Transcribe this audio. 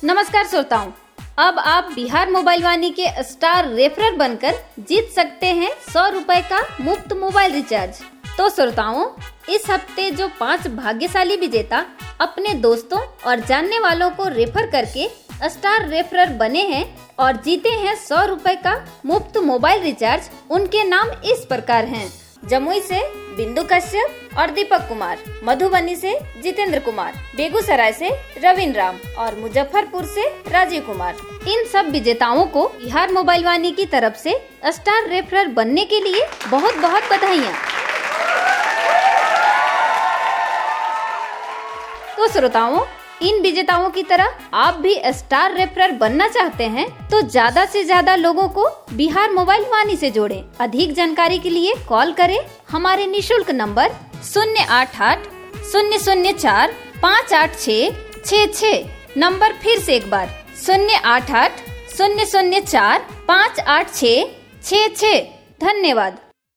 नमस्कार श्रोताओं, अब आप बिहार मोबाइल वाणी के स्टार रेफरर बनकर जीत सकते हैं 100 रुपए का मुफ्त मोबाइल रिचार्ज। तो श्रोताओं, इस हफ्ते जो 5 भाग्यशाली विजेता अपने दोस्तों और जानने वालों को रेफर करके स्टार रेफरर बने हैं और जीते हैं 100 रुपए का मुफ्त मोबाइल रिचार्ज, उनके नाम इस प्रकार हैं। जमुई से बिंदु कश्यप और दीपक कुमार, मधुबनी से जितेंद्र कुमार, बेगूसराय से रविंद्र राम और मुजफ्फरपुर से राजीव कुमार। इन सब विजेताओं को बिहार मोबाइल वाणी की तरफ से स्टार रेफरर बनने के लिए बहुत बहुत बधाइयाँ। तो श्रोताओं, इन विजेताओं की तरह आप भी स्टार रेफरर बनना चाहते हैं तो ज्यादा से ज्यादा लोगों को बिहार मोबाइल वाणी से जोड़ें। अधिक जानकारी के लिए कॉल करें हमारे निशुल्क नंबर 088-004-58666। नंबर फिर से एक बार 088-004-58666। धन्यवाद।